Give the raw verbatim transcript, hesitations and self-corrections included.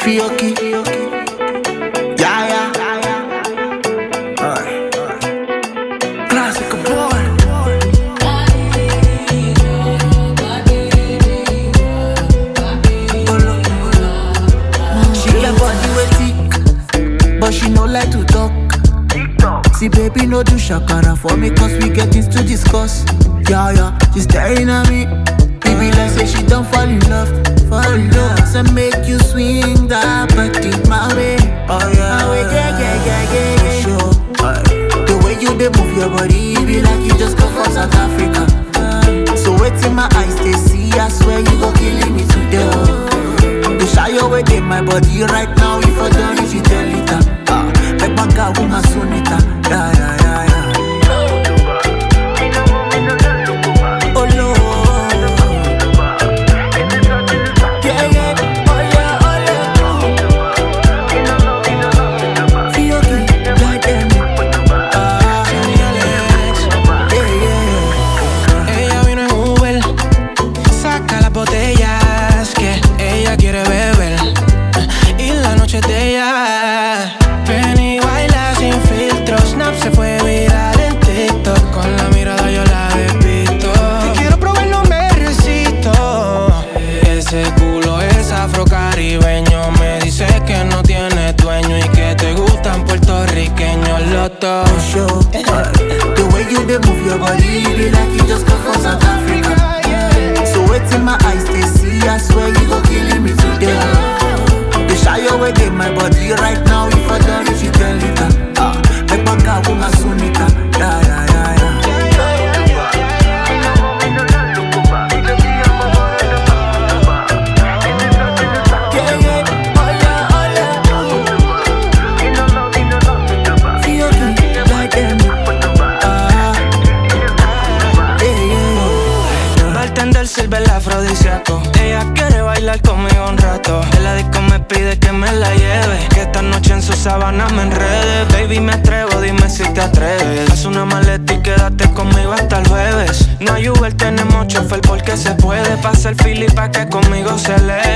Fioki. Yeah, yeah. Alright. Classic boy. She get body with thick, but she no like to talk. See baby no do shakara for me, cause we get things to discuss. Yeah, yeah, she's staring at me. Baby like say she don't fall in love. Fall in love, so make you swing that body my way. Oh yeah, my way, yeah, yeah, yeah, yeah, yeah. Sure. Aye. The way you dey move your body, it be like you just come from South Africa. Aye. So wait till my eyes they see, I swear you go killing me today. The shy away in my body right now, if I don't reach you tell it. Ah, make my girl with my sonita. Yeah, yeah, yeah, yeah. Show. The way you dey move your body, be like you just come from South Africa. Yeah. So wait till my eyes they see, I swear you go killing me today. The shy away in my body right now, if I don't reach you tell it. Ah, make my girl with my sonita. Yeah, yeah, yeah, yeah. Sirve el afrodisíaco. Ella quiere bailar conmigo un rato. En la disco me pide que me la lleve, que esta noche en su sábana me enrede. Baby, me atrevo, dime si te atreves. Haz una maleta y quédate conmigo hasta el jueves. No hay Uber, tenemos chofer porque se puede. Pasa el fili pa' que conmigo se lee.